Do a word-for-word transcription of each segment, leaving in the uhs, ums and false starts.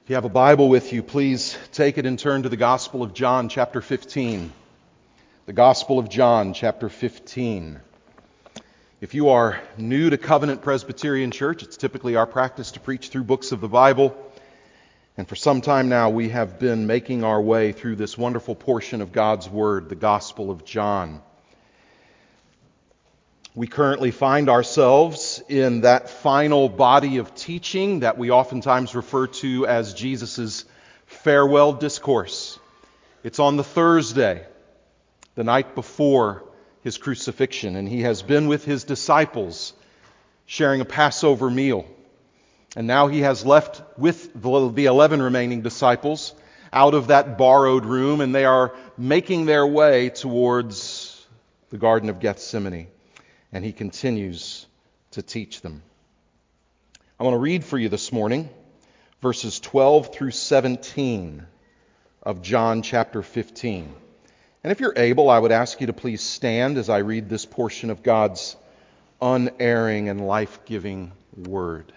If you have a Bible with you, please take it and turn to the Gospel of John, chapter fifteen. The Gospel of John, chapter fifteen. If you are new to Covenant Presbyterian Church, it's typically our practice to preach through books of the Bible. And for some time now, we have been making our way through this wonderful portion of God's Word, the Gospel of John. We currently find ourselves in that final body of teaching that we oftentimes refer to as Jesus' farewell discourse. It's on the Thursday, the night before his crucifixion, and he has been with his disciples sharing a Passover meal. And now he has left with the eleven remaining disciples out of that borrowed room, and they are making their way towards the Garden of Gethsemane. And he continues to teach them. I want to read for you this morning verses twelve through seventeen of John chapter fifteen. And if you're able, I would ask you to please stand as I read this portion of God's unerring and life-giving Word.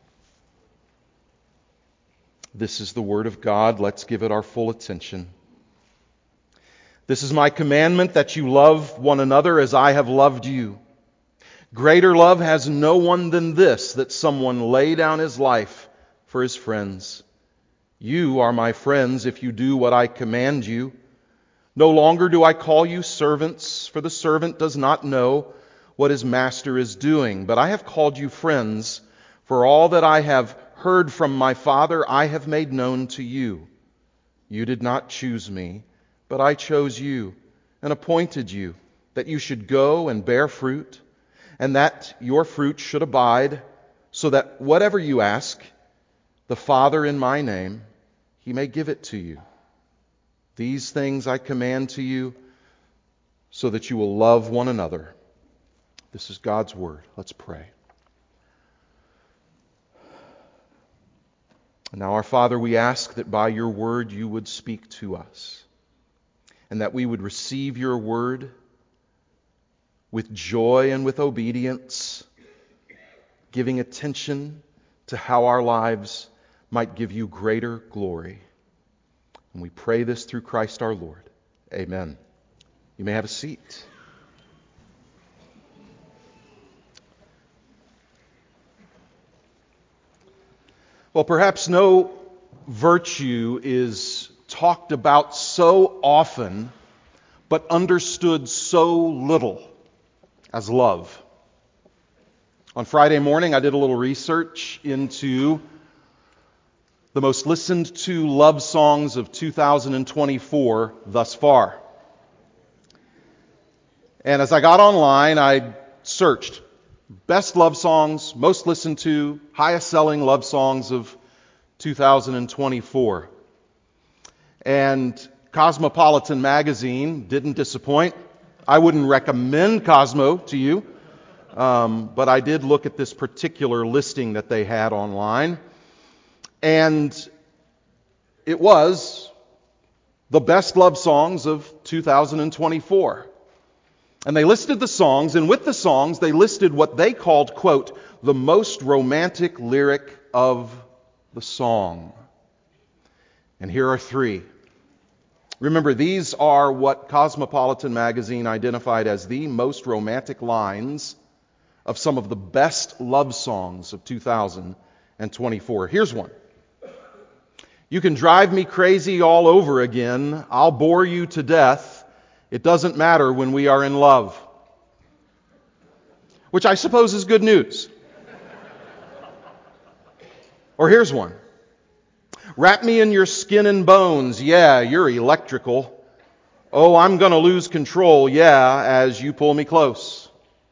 This is the Word of God. Let's give it our full attention. This is my commandment, that you love one another as I have loved you. Greater love has no one than this, that someone lay down his life for his friends. You are my friends if you do what I command you. No longer do I call you servants, for the servant does not know what his master is doing. But I have called you friends, for all that I have heard from my Father I have made known to you. You did not choose me, but I chose you and appointed you, that you should go and bear fruit, and that your fruit should abide, so that whatever you ask the Father in my name, he may give it to you. These things I command to you, so that you will love one another. This is God's Word. Let's pray. And now, our Father, we ask that by your Word you would speak to us, and that we would receive your Word with joy and with obedience, giving attention to how our lives might give you greater glory. And we pray this through Christ our Lord. Amen. You may have a seat. Well, perhaps no virtue is talked about so often, but understood so little as love. On Friday morning, I did a little research into the most listened to love songs of two thousand twenty-four thus far. And as I got online, I searched best love songs, most listened to, highest selling love songs of two thousand twenty-four. And Cosmopolitan magazine didn't disappoint. I wouldn't recommend Cosmo to you, um, but I did look at this particular listing that they had online. And it was the best love songs of two thousand twenty-four. And they listed the songs, and with the songs, they listed what they called, quote, the most romantic lyric of the song. And here are three. Remember, these are what Cosmopolitan magazine identified as the most romantic lines of some of the best love songs of two thousand twenty-four. Here's one. You can drive me crazy all over again. I'll bore you to death. It doesn't matter when we are in love. Which I suppose is good news. Or here's one. Wrap me in your skin and bones. Yeah, you're electrical. Oh, I'm going to lose control. Yeah, as you pull me close.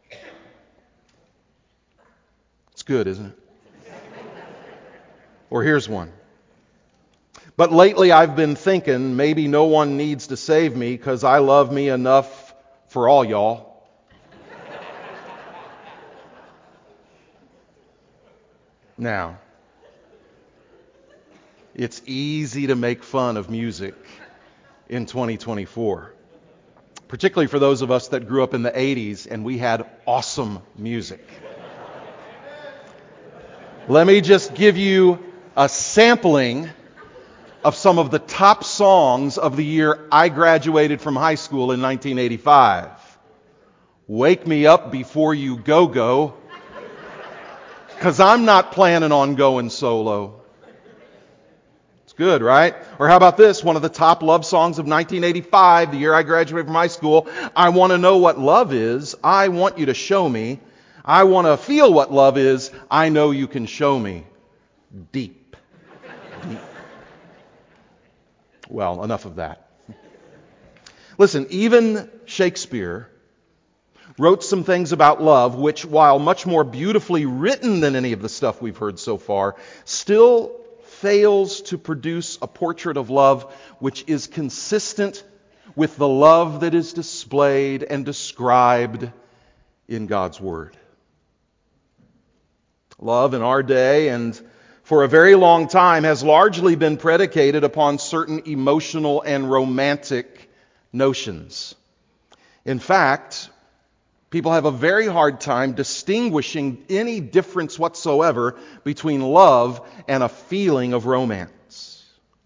It's good, isn't it? Or here's one. But lately I've been thinking maybe no one needs to save me because I love me enough for all y'all. Now, it's easy to make fun of music in twenty twenty-four, particularly for those of us that grew up in the eighties and we had awesome music. Let me just give you a sampling of some of the top songs of the year I graduated from high school in nineteen eighty-five. Wake Me Up Before You Go Go, because I'm not planning on going solo. It's good, right? Or how about this? One of the top love songs of nineteen eighty-five, the year I graduated from high school. I want to know what love is. I want you to show me. I want to feel what love is. I know you can show me. Deep. Deep. Well, enough of that. Listen, even Shakespeare wrote some things about love which, while much more beautifully written than any of the stuff we've heard so far, still fails to produce a portrait of love which is consistent with the love that is displayed and described in God's Word. Love in our day and for a very long time has largely been predicated upon certain emotional and romantic notions. In fact, people have a very hard time distinguishing any difference whatsoever between love and a feeling of romance.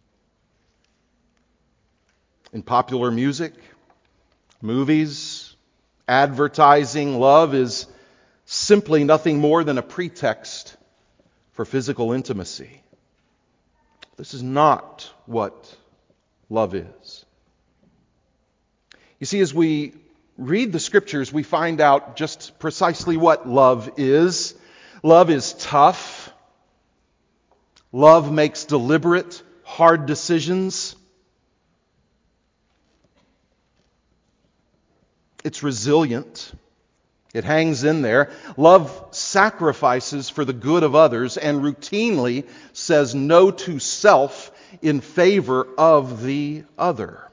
In popular music, movies, advertising, love is simply nothing more than a pretext for physical intimacy. This is not what love is. You see, as we read the Scriptures, we find out just precisely what love is. Love is tough. Love makes deliberate, hard decisions. It's resilient. It hangs in there. Love sacrifices for the good of others and routinely says no to self in favor of the other.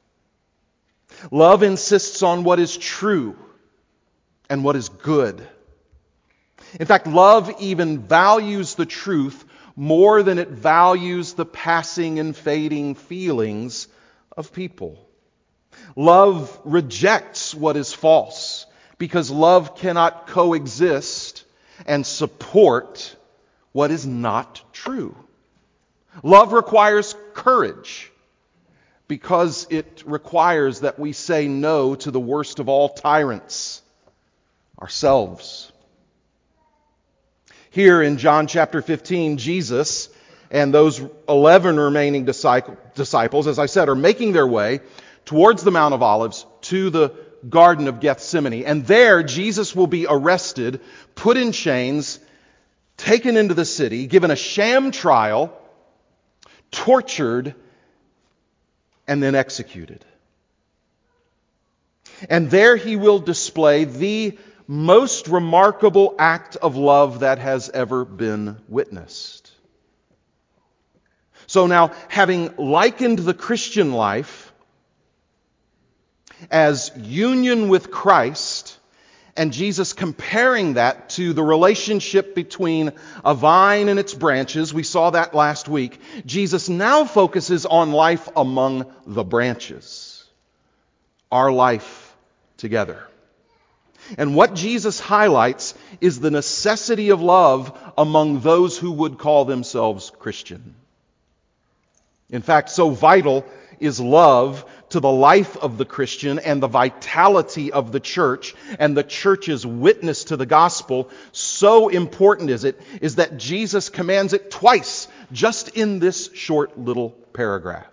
Love insists on what is true and what is good. In fact, love even values the truth more than it values the passing and fading feelings of people. Love rejects what is false, because love cannot coexist and support what is not true. Love requires courage, because it requires that we say no to the worst of all tyrants, ourselves. Here in John chapter fifteen, Jesus and those eleven remaining disciples, as I said, are making their way towards the Mount of Olives to the Garden of Gethsemane. And there, Jesus will be arrested, put in chains, taken into the city, given a sham trial, tortured, and then executed. And there he will display the most remarkable act of love that has ever been witnessed. So now, having likened the Christian life as union with Christ, and Jesus comparing that to the relationship between a vine and its branches, we saw that last week, Jesus now focuses on life among the branches, our life together. And what Jesus highlights is the necessity of love among those who would call themselves Christian. In fact, so vital is love to the life of the Christian and the vitality of the church and the church's witness to the gospel, so important is it, is that Jesus commands it twice, just in this short little paragraph.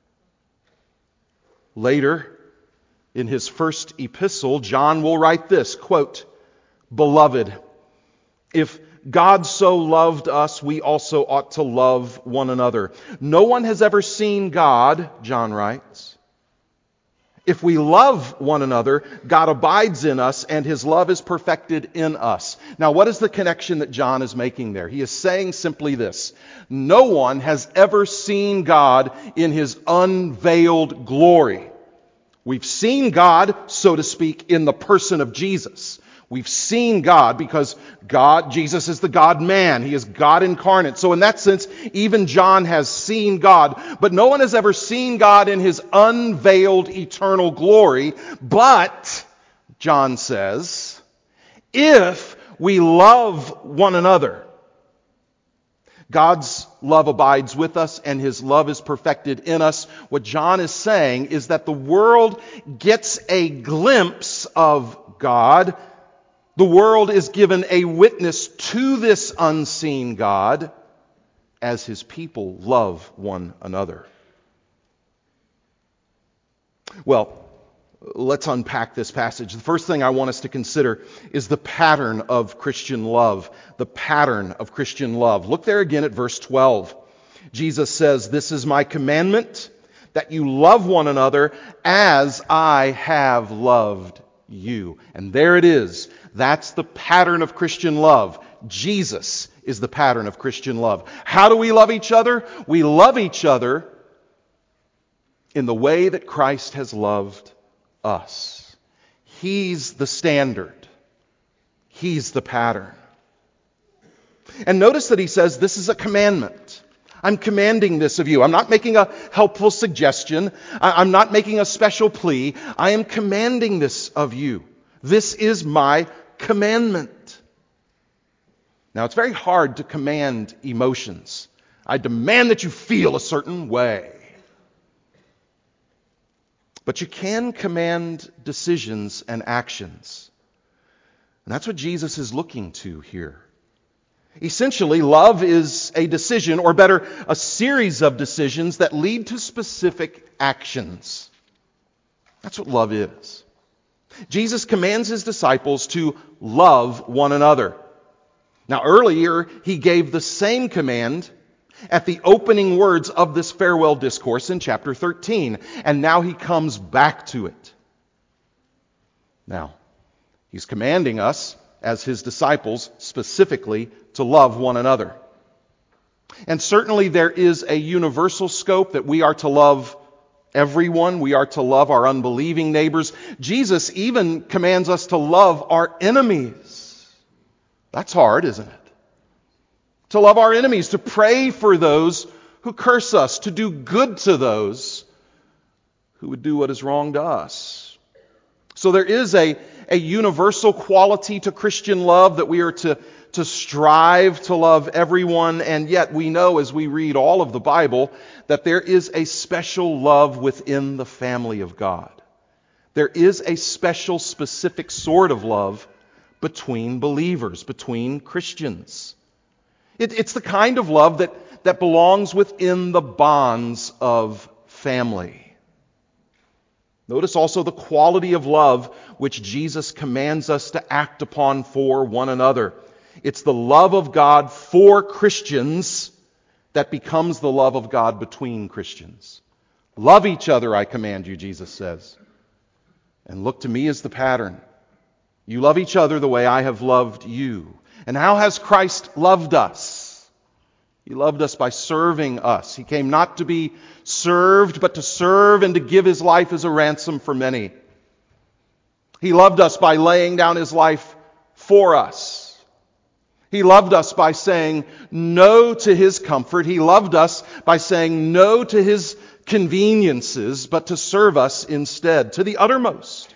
Later, in his first epistle, John will write this, quote, "Beloved, if God so loved us, we also ought to love one another. No one has ever seen God," John writes. "If we love one another, God abides in us, and His love is perfected in us." Now, what is the connection that John is making there? He is saying simply this: no one has ever seen God in His unveiled glory. We've seen God, so to speak, in the person of Jesus. We've seen God because God, Jesus is the God-man. He is God incarnate. So in that sense, even John has seen God. But no one has ever seen God in His unveiled eternal glory. But, John says, if we love one another, God's love abides with us and His love is perfected in us. What John is saying is that the world gets a glimpse of God. The world is given a witness to this unseen God as His people love one another. Well, let's unpack this passage. The first thing I want us to consider is the pattern of Christian love. The pattern of Christian love. Look there again at verse twelve. Jesus says, "This is my commandment, that you love one another as I have loved you." And there it is. That's the pattern of Christian love. Jesus is the pattern of Christian love. How do we love each other? We love each other in the way that Christ has loved us. He's the standard. He's the pattern. And notice that he says this is a commandment. I'm commanding this of you. I'm not making a helpful suggestion. I'm not making a special plea. I am commanding this of you. This is my commandment. Now, it's very hard to command emotions. I demand that you feel a certain way. But you can command decisions and actions. And that's what Jesus is looking to here. Essentially, love is a decision, or better, a series of decisions that lead to specific actions. That's what love is. Jesus commands His disciples to love one another. Now, earlier, He gave the same command at the opening words of this farewell discourse in chapter thirteen. And now He comes back to it. Now, He's commanding us, as His disciples, specifically to love one another. And certainly there is a universal scope that we are to love everyone. We are to love our unbelieving neighbors. Jesus even commands us to love our enemies. That's hard, isn't it? To love our enemies, to pray for those who curse us, to do good to those who would do what is wrong to us. So there is a, a universal quality to Christian love, that we are to, to strive to love everyone, and yet we know as we read all of the Bible that there is a special love within the family of God. There is a special, specific sort of love between believers, between Christians. It, it's the kind of love that, that belongs within the bonds of family. Notice also the quality of love which Jesus commands us to act upon for one another. It's the love of God for Christians that becomes the love of God between Christians. Love each other, I command you, Jesus says. And look to me as the pattern. You love each other the way I have loved you. And how has Christ loved us? He loved us by serving us. He came not to be served, but to serve and to give His life as a ransom for many. He loved us by laying down His life for us. He loved us by saying no to His comfort. He loved us by saying no to His conveniences, but to serve us instead, to the uttermost.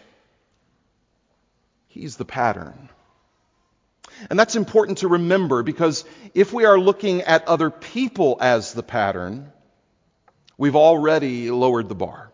He's the pattern. And that's important to remember, because if we are looking at other people as the pattern, we've already lowered the bar.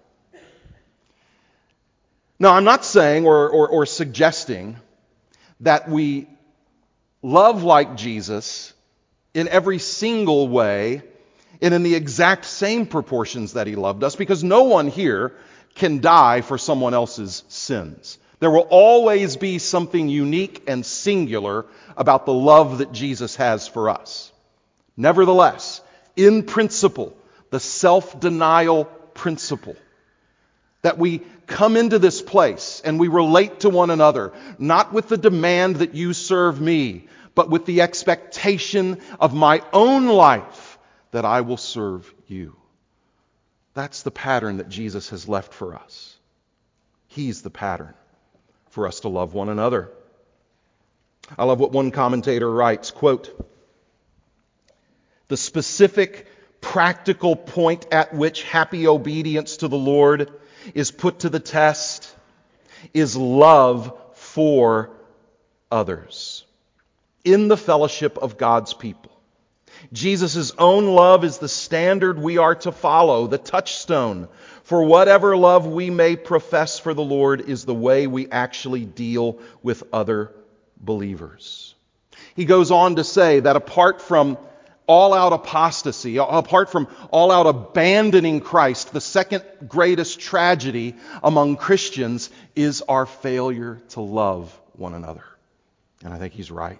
Now, I'm not saying or, or, or suggesting that we love like Jesus in every single way and in the exact same proportions that He loved us, because no one here can die for someone else's sins. There will always be something unique and singular about the love that Jesus has for us. Nevertheless, in principle, the self-denial principle, that we come into this place and we relate to one another, not with the demand that you serve me, but with the expectation of my own life that I will serve you. That's the pattern that Jesus has left for us. He's the pattern for us to love one another. I love what one commentator writes, quote, "The specific, practical point at which happy obedience to the Lord is put to the test is love for others in the fellowship of God's people. Jesus' own love is the standard we are to follow, the touchstone for whatever love we may profess for the Lord is the way we actually deal with other believers. He goes on to say that apart from all-out apostasy, apart from all-out abandoning Christ, the second greatest tragedy among Christians is our failure to love one another. And I think he's right.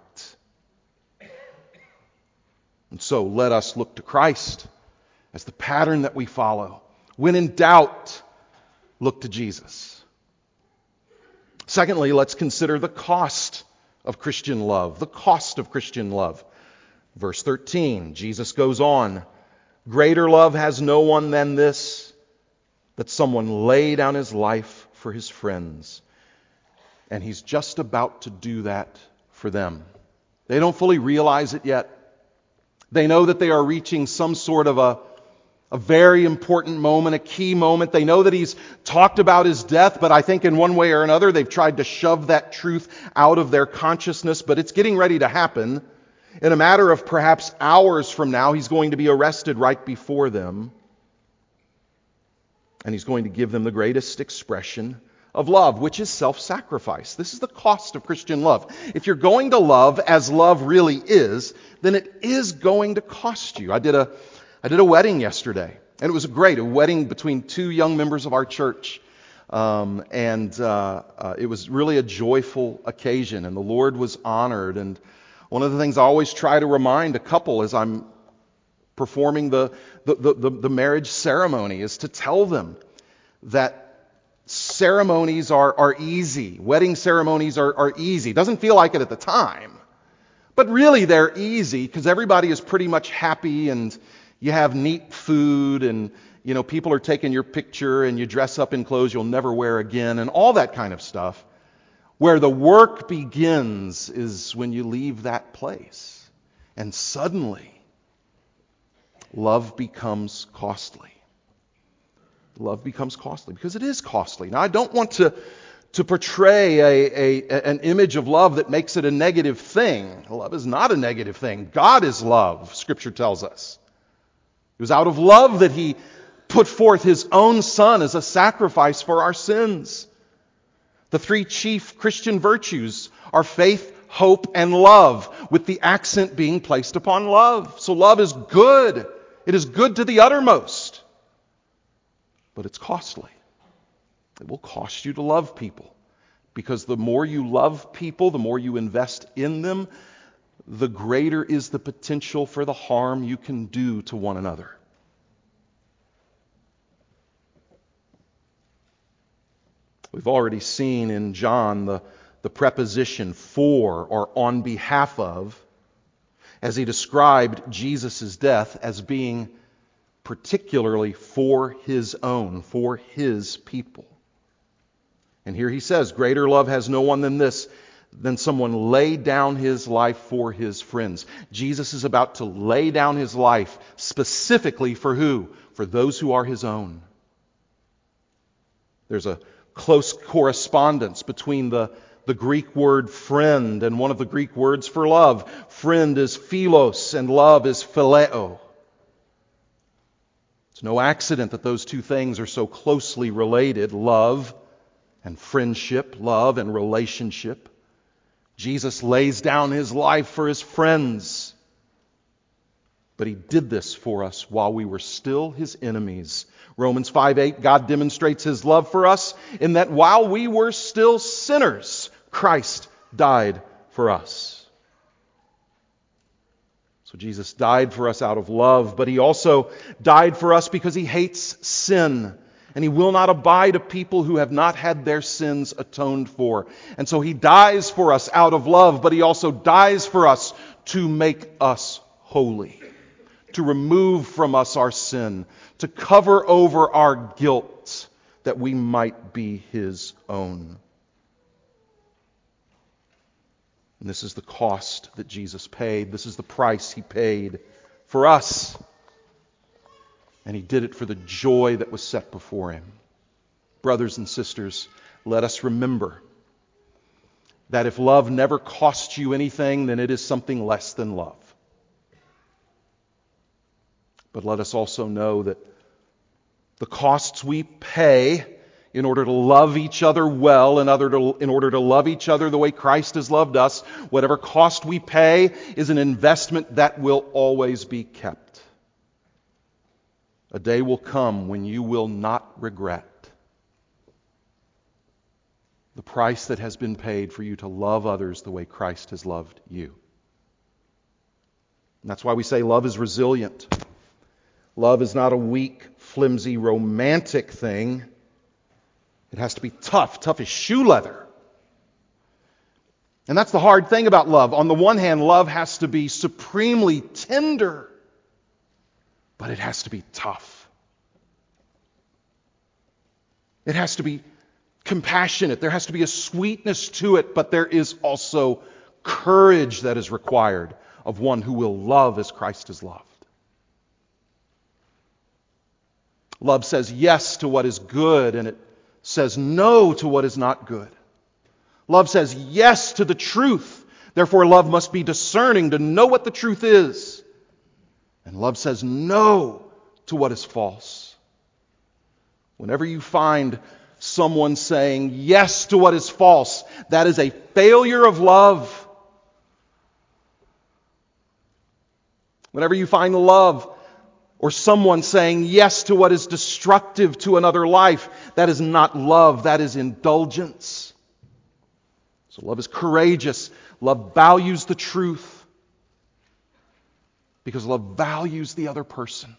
And so let us look to Christ as the pattern that we follow. When in doubt, look to Jesus. Secondly, let's consider the cost of Christian love. The cost of Christian love. Verse thirteen, Jesus goes on, greater love has no one than this, that someone lay down his life for his friends. And he's just about to do that for them. They don't fully realize it yet. They know that they are reaching some sort of a, a very important moment, a key moment. They know that he's talked about his death, but I think in one way or another they've tried to shove that truth out of their consciousness, but it's getting ready to happen. In a matter of perhaps hours from now, he's going to be arrested right before them. And he's going to give them the greatest expression of love, which is self-sacrifice. This is the cost of Christian love. If you're going to love as love really is, then it is going to cost you. I did a, I did a wedding yesterday, and it was great, a wedding between two young members of our church. Um, and uh, uh, it was really a joyful occasion, and the Lord was honored. And one of the things I always try to remind a couple as I'm performing the, the, the, the marriage ceremony is to tell them that ceremonies are, are easy. Wedding ceremonies are, are easy. It doesn't feel like it at the time. But really they're easy because everybody is pretty much happy and you have neat food and you know people are taking your picture and you dress up in clothes you'll never wear again and all that kind of stuff. Where the work begins is when you leave that place. And suddenly, love becomes costly. Love becomes costly because it is costly. Now, I don't want to, to portray a, a, an image of love that makes it a negative thing. Love is not a negative thing. God is love, Scripture tells us. It was out of love that He put forth His own Son as a sacrifice for our sins. The three chief Christian virtues are faith, hope, and love, with the accent being placed upon love. So love is good. It is good to the uttermost. But it's costly. It will cost you to love people. Because the more you love people, the more you invest in them, the greater is the potential for the harm you can do to one another. We've already seen in John the, the preposition for or on behalf of, as he described Jesus' death as being particularly for His own, for His people. And here he says, greater love has no one than this, than someone lay down his life for his friends. Jesus is about to lay down His life specifically for who? For those who are His own. There's a close correspondence between the, the Greek word friend and one of the Greek words for love. Friend is philos and love is phileo. It's no accident that those two things are so closely related, love and friendship, love and relationship. Jesus lays down His life for His friends. But He did this for us while we were still His enemies. Romans five eight, God demonstrates His love for us in that while we were still sinners, Christ died for us. So Jesus died for us out of love, but He also died for us because He hates sin. And He will not abide a people who have not had their sins atoned for. And so He dies for us out of love, but He also dies for us to make us holy. To remove from us our sin, to cover over our guilt, that we might be His own. And this is the cost that Jesus paid. This is the price He paid for us. And He did it for the joy that was set before Him. Brothers and sisters, let us remember that if love never costs you anything, then it is something less than love. But let us also know that the costs we pay in order to love each other well, in order to, in order to love each other the way Christ has loved us, whatever cost we pay is an investment that will always be kept. A day will come when you will not regret the price that has been paid for you to love others the way Christ has loved you. And that's why we say love is resilient. Love is not a weak, flimsy, romantic thing. It has to be tough, tough as shoe leather. And that's the hard thing about love. On the one hand, love has to be supremely tender, but it has to be tough. It has to be compassionate. There has to be a sweetness to it, but there is also courage that is required of one who will love as Christ has loved. Love says yes to what is good, and it says no to what is not good. Love says yes to the truth. Therefore, love must be discerning to know what the truth is. And love says no to what is false. Whenever you find someone saying yes to what is false, that is a failure of love. Whenever you find love or someone saying yes to what is destructive to another life, that is not love, that is indulgence. So love is courageous. Love values the truth because love values the other person.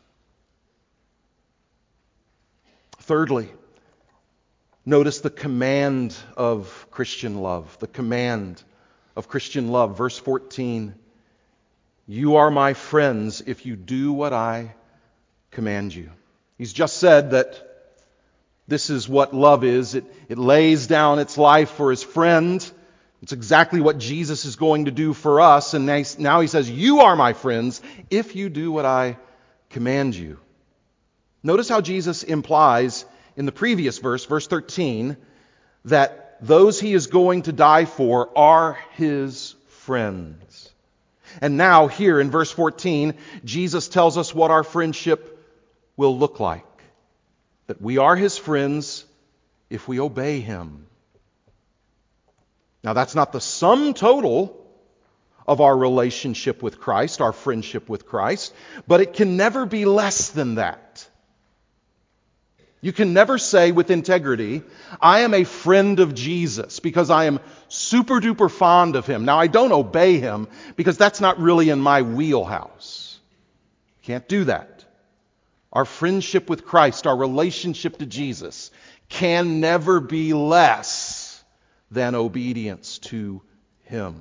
Thirdly, notice the command of Christian love. The command of Christian love. Verse fourteen. You are my friends if you do what I command you. He's just said that this is what love is. It, it lays down its life for his friend. It's exactly what Jesus is going to do for us. And now he says, you are my friends if you do what I command you. Notice how Jesus implies in the previous verse, verse thirteen, that those he is going to die for are his friends. And now here in verse fourteen, Jesus tells us what our friendship will look like. That we are his friends if we obey him. Now that's not the sum total of our relationship with Christ, our friendship with Christ, but it can never be less than that. You can never say with integrity, I am a friend of Jesus because I am super duper fond of him. Now I don't obey him because that's not really in my wheelhouse. Can't do that. Our friendship with Christ, our relationship to Jesus can never be less than obedience to him.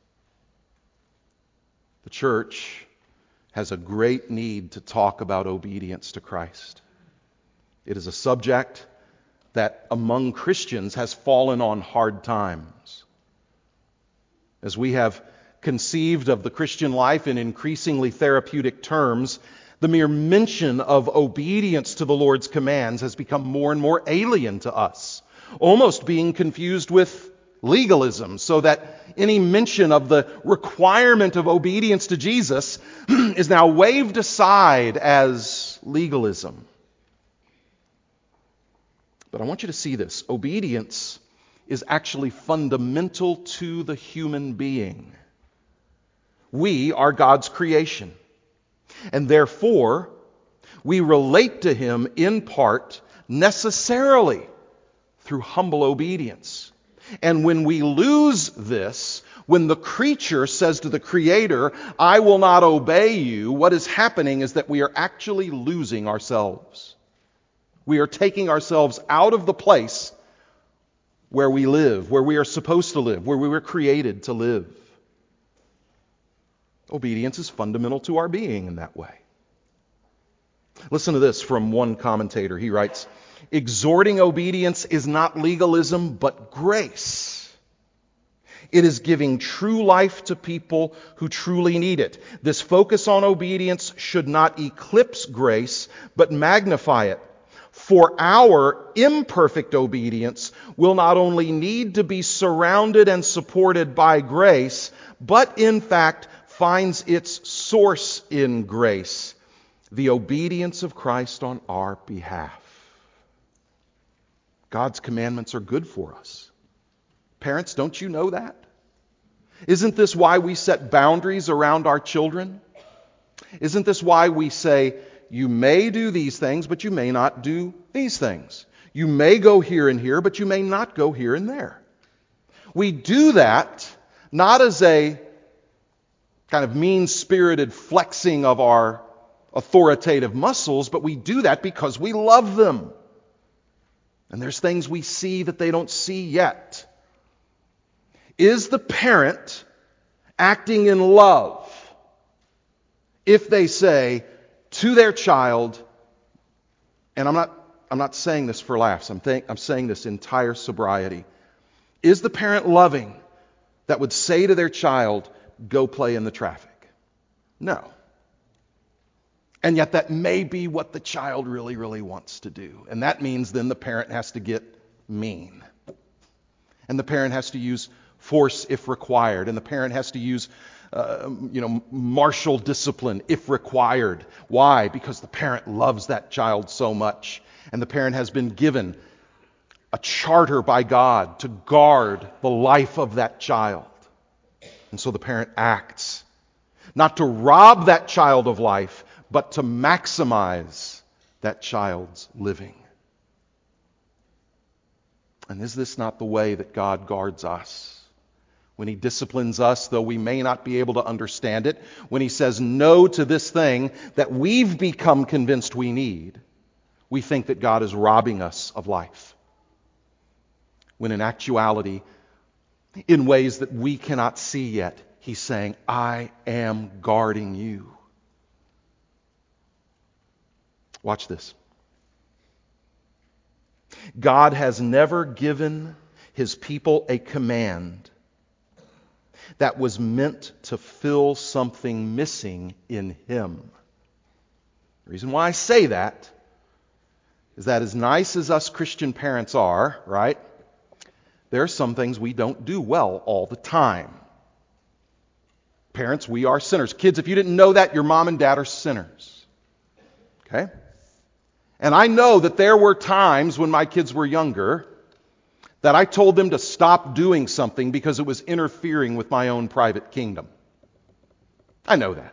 The church has a great need to talk about obedience to Christ. It is a subject that among Christians has fallen on hard times. As we have conceived of the Christian life in increasingly therapeutic terms, the mere mention of obedience to the Lord's commands has become more and more alien to us, almost being confused with legalism, so that any mention of the requirement of obedience to Jesus is now waved aside as legalism. But I want you to see this. Obedience is actually fundamental to the human being. We are God's creation. And therefore, we relate to him in part necessarily through humble obedience. And when we lose this, when the creature says to the Creator, I will not obey you, what is happening is that we are actually losing ourselves. We are taking ourselves out of the place where we live, where we are supposed to live, where we were created to live. Obedience is fundamental to our being in that way. Listen to this from one commentator. He writes, exhorting obedience is not legalism, but grace. It is giving true life to people who truly need it. This focus on obedience should not eclipse grace, but magnify it. For our imperfect obedience will not only need to be surrounded and supported by grace, but in fact finds its source in grace. the obedience of Christ on our behalf. God's commandments are good for us. Parents, don't you know that? Isn't this why we set boundaries around our children? Isn't this why we say, you may do these things, but you may not do these things? You may go here and here, but you may not go here and there. We do that not as a kind of mean-spirited flexing of our authoritative muscles, but we do that because we love them. And there's things we see that they don't see yet. Is the parent acting in love if they say to their child, and I'm not I'm not saying this for laughs, I'm, think, I'm saying this entire sobriety, is the parent loving that would say to their child, go play in the traffic? No. And yet that may be what the child really, really wants to do. And that means then the parent has to get mean. And the parent has to use force if required. And the parent has to use uh, you know, martial discipline if required. Why? Because the parent loves that child so much. And the parent has been given a charter by God to guard the life of that child. And so the parent acts, not to rob that child of life, but to maximize that child's living. And is this not the way that God guards us? When He disciplines us, though we may not be able to understand it, when He says no to this thing that we've become convinced we need, we think that God is robbing us of life. When in actuality, in ways that we cannot see yet, He's saying, I am guarding you. Watch this. God has never given His people a command that was meant to fill something missing in Him. The reason why I say that is that as nice as us Christian parents are, right, there are some things we don't do well all the time. Parents, we are sinners. Kids, if you didn't know that, your mom and dad are sinners. Okay? And I know that there were times when my kids were younger that I told them to stop doing something because it was interfering with my own private kingdom. I know that.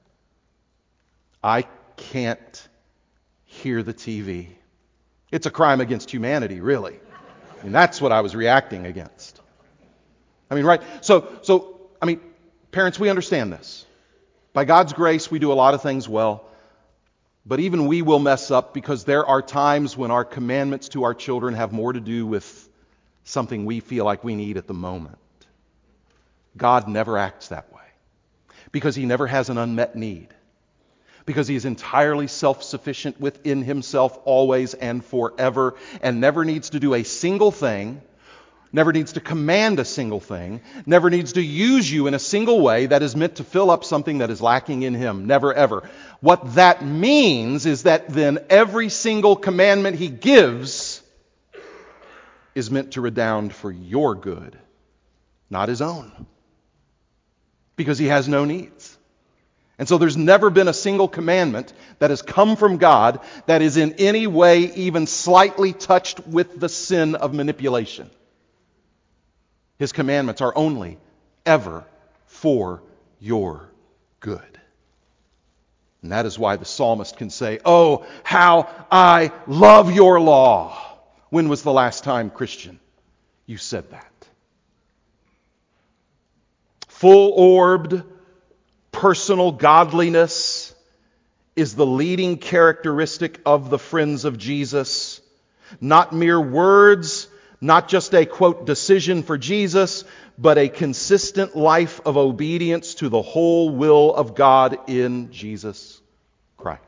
I can't hear the T V. It's a crime against humanity, really. I mean, that's what I was reacting against. I mean, right? So, so, I mean, parents, we understand this. By God's grace, we do a lot of things well. But even we will mess up because there are times when our commandments to our children have more to do with something we feel like we need at the moment. God never acts that way because He never has an unmet need. Because He is entirely self-sufficient within Himself always and forever and never needs to do a single thing, never needs to command a single thing, never needs to use you in a single way that is meant to fill up something that is lacking in Him. Never, ever. What that means is that then every single commandment He gives is meant to redound for your good, not His own. Because He has no needs. And so there's never been a single commandment that has come from God that is in any way even slightly touched with the sin of manipulation. His commandments are only ever for your good. And that is why the psalmist can say, oh, how I love your law. When was the last time, Christian, you said that? Full-orbed, personal godliness is the leading characteristic of the friends of Jesus. Not mere words, not just a, quote, decision for Jesus, but a consistent life of obedience to the whole will of God in Jesus Christ.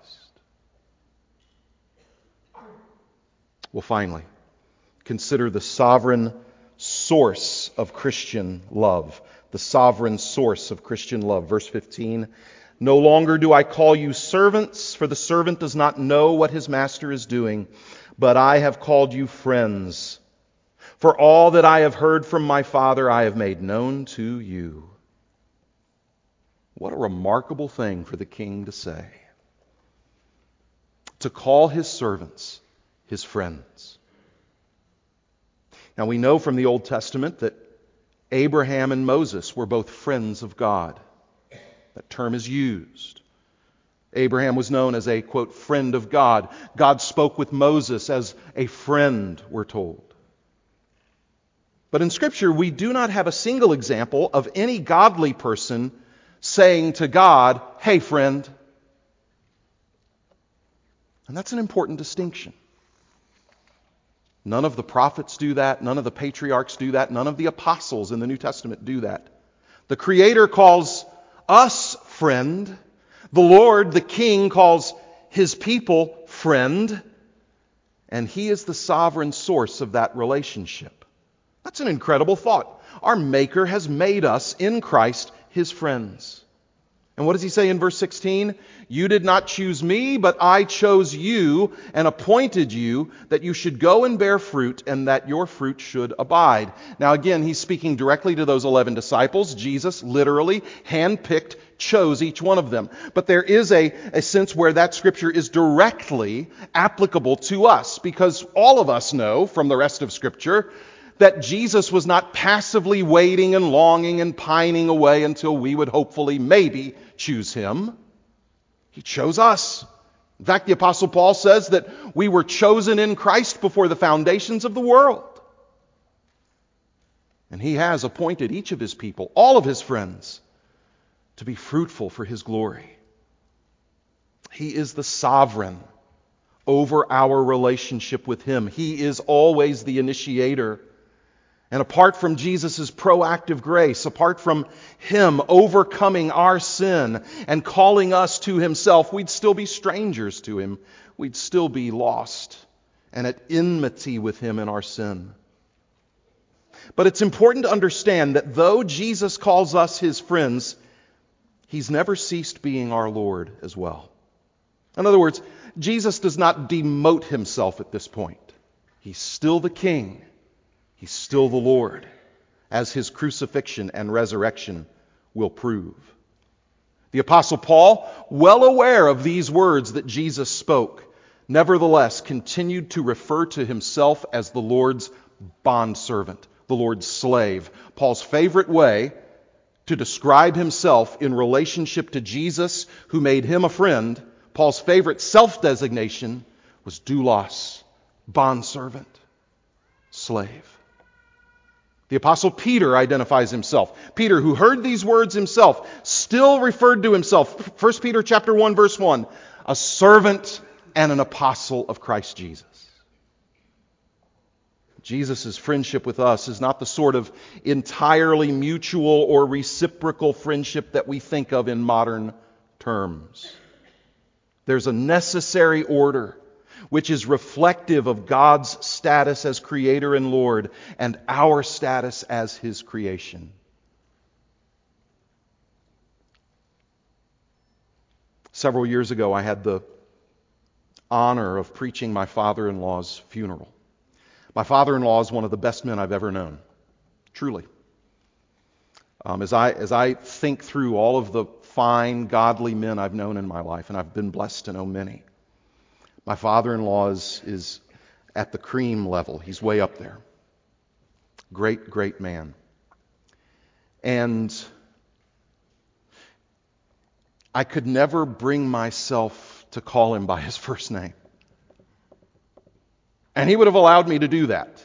Well, finally, consider the sovereign source of Christian love. The sovereign source of Christian love. Verse fifteen, no longer do I call you servants, for the servant does not know what his master is doing, but I have called you friends. For all that I have heard from my Father I have made known to you. What a remarkable thing for the king to say. to call his servants his friends. Now we know from the Old Testament that Abraham and Moses were both friends of God. That term is used. Abraham was known as a, quote, friend of God. God spoke with Moses as a friend, we're told. But in Scripture, we do not have a single example of any godly person saying to God, hey, friend. And that's an important distinction. None of the prophets do that. None of the patriarchs do that. None of the apostles in the New Testament do that. The Creator calls us friend. The Lord, the King, calls his people friend. And he is the sovereign source of that relationship. That's an incredible thought. Our Maker has made us in Christ his friends. And what does he say in verse sixteen? You did not choose me, but I chose you and appointed you that you should go and bear fruit and that your fruit should abide. Now again, he's speaking directly to those eleven disciples. Jesus literally handpicked, chose each one of them. But there is a, a sense where that scripture is directly applicable to us, because all of us know from the rest of Scripture that Jesus was not passively waiting and longing and pining away until we would hopefully maybe choose him. He chose us. In fact, the Apostle Paul says that we were chosen in Christ before the foundations of the world. And he has appointed each of his people, all of his friends, to be fruitful for his glory. He is the sovereign over our relationship with him. He is always the initiator. And apart from Jesus' proactive grace, apart from him overcoming our sin and calling us to himself, we'd still be strangers to him. We'd still be lost and at enmity with him in our sin. But it's important to understand that though Jesus calls us his friends, he's never ceased being our Lord as well. In other words, Jesus does not demote himself at this point. He's still the King. He's still the Lord, as his crucifixion and resurrection will prove. The Apostle Paul, well aware of these words that Jesus spoke, nevertheless continued to refer to himself as the Lord's bondservant, the Lord's slave. Paul's favorite way to describe himself in relationship to Jesus, who made him a friend, Paul's favorite self-designation was doulos, bondservant, slave. The Apostle Peter identifies himself. Peter, who heard these words himself, still referred to himself, First Peter chapter one, verse one, a servant and an apostle of Christ Jesus. Jesus' friendship with us is not the sort of entirely mutual or reciprocal friendship that we think of in modern terms. There's a necessary order which is reflective of God's status as Creator and Lord and our status as his creation. Several years ago, I had the honor of preaching my father-in-law's funeral. My father-in-law is one of the best men I've ever known, truly. Um, as I as I think through all of the fine, godly men I've known in my life, and I've been blessed to know many, my father-in-law is, is at the cream level. He's way up there. Great, great man. And I could never bring myself to call him by his first name. And he would have allowed me to do that.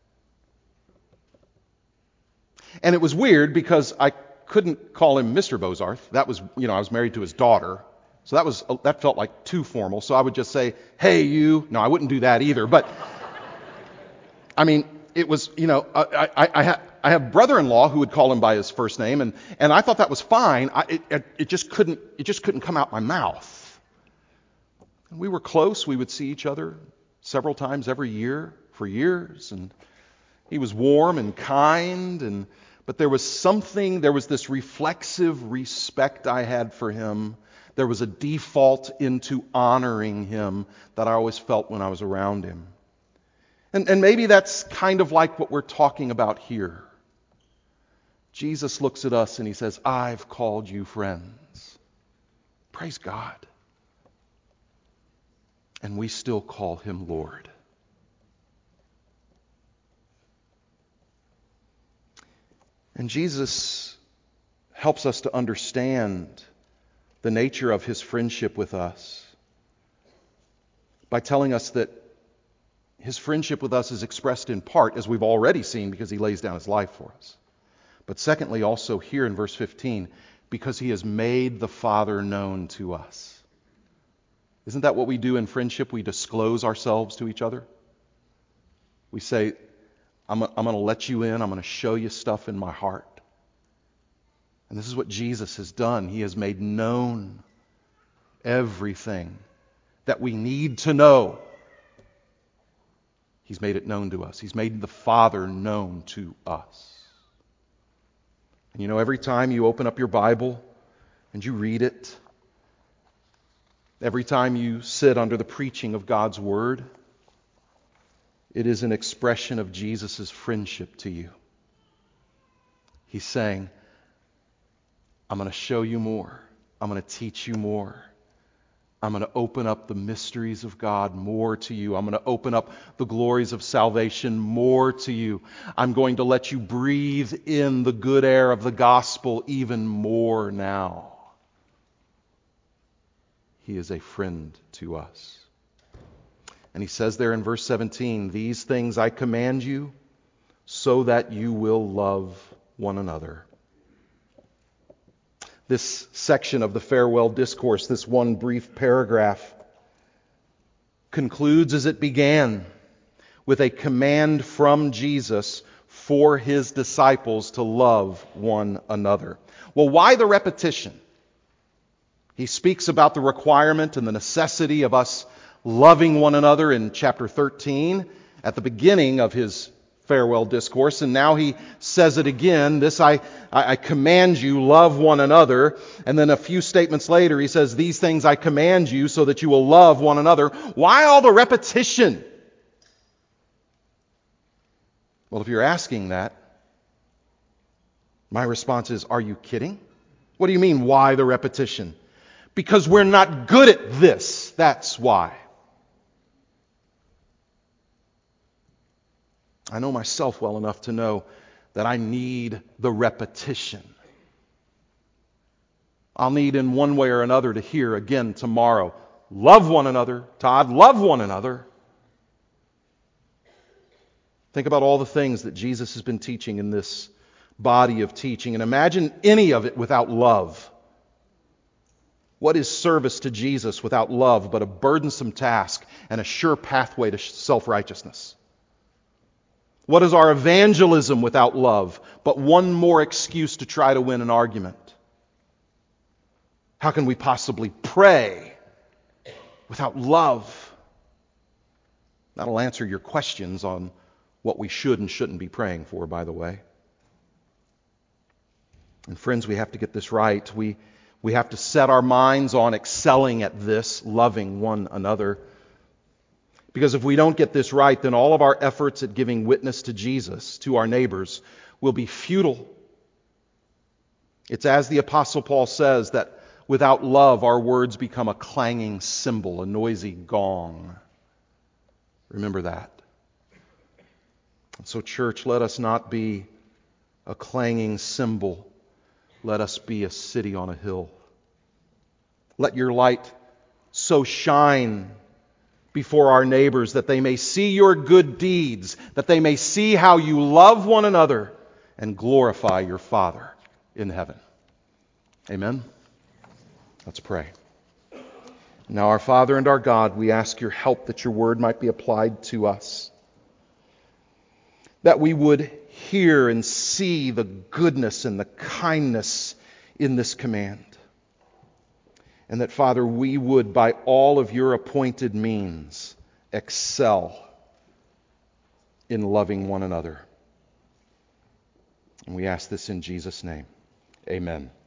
And it was weird because I couldn't call him Mister Bozarth. That was, you know, I was married to his daughter. So that was that felt like too formal. So I would just say, hey, you. No, I wouldn't do that either. But, I mean, it was, you know, I, I, I, ha, I have brother-in-law who would call him by his first name, and, and I thought that was fine. I, it, it just couldn't it just couldn't come out my mouth. And we were close. We would see each other several times every year for years. And he was warm and kind, and but there was something, there was this reflexive respect I had for him. There was a default into honoring him that I always felt when I was around him. And, and maybe that's kind of like what we're talking about here. Jesus looks at us and he says, I've called you friends. Praise God. and we still call him Lord. And Jesus helps us to understand the nature of his friendship with us by telling us that his friendship with us is expressed in part, as we've already seen, because he lays down his life for us. But secondly, also here in verse fifteen, because he has made the Father known to us. Isn't that what we do in friendship? We disclose ourselves to each other. We say, I'm, I'm going to let you in. I'm going to show you stuff in my heart. And this is what Jesus has done. He has made known everything that we need to know. He's made it known to us. He's made the Father known to us. And you know, every time you open up your Bible and you read it, every time you sit under the preaching of God's Word, it is an expression of Jesus' friendship to you. He's saying, I'm going to show you more. I'm going to teach you more. I'm going to open up the mysteries of God more to you. I'm going to open up the glories of salvation more to you. I'm going to let you breathe in the good air of the gospel even more now. He is a friend to us. And he says there in verse seventeen, these things I command you so that you will love one another. This section of the farewell discourse, this one brief paragraph, concludes as it began, with a command from Jesus for his disciples to love one another. Well, why the repetition? He speaks about the requirement and the necessity of us loving one another in chapter thirteen at the beginning of his farewell discourse, and now he says it again. This I, I, I command you, love one another. And then a few statements later he says, these things I command you so that you will love one another. Why all the repetition? Well, if you're asking that, my response is, are you kidding? What do you mean, why the repetition? Because we're not good at this. That's why. I know myself well enough to know that I need the repetition. I'll need in one way or another to hear again tomorrow, love one another. Todd, love one another. Think about all the things that Jesus has been teaching in this body of teaching, and imagine any of it without love. What is service to Jesus without love but a burdensome task and a sure pathway to self-righteousness? What is our evangelism without love but one more excuse to try to win an argument? How can we possibly pray without love? That'll answer your questions on what we should and shouldn't be praying for, by the way. And friends, we have to get this right. We, we have to set our minds on excelling at this, loving one another. Because if we don't get this right, then all of our efforts at giving witness to Jesus, to our neighbors, will be futile. It's as the Apostle Paul says, that without love, our words become a clanging cymbal, a noisy gong. Remember that. So, church, let us not be a clanging cymbal. Let us be a city on a hill. Let your light so shine before our neighbors that they may see your good deeds, that they may see how you love one another and glorify your Father in heaven. Amen? Let's pray. Now, our Father and our God, we ask your help that your word might be applied to us, that we would hear and see the goodness and the kindness in this command. And that, Father, we would, by all of your appointed means, excel in loving one another. And we ask this in Jesus' name. Amen.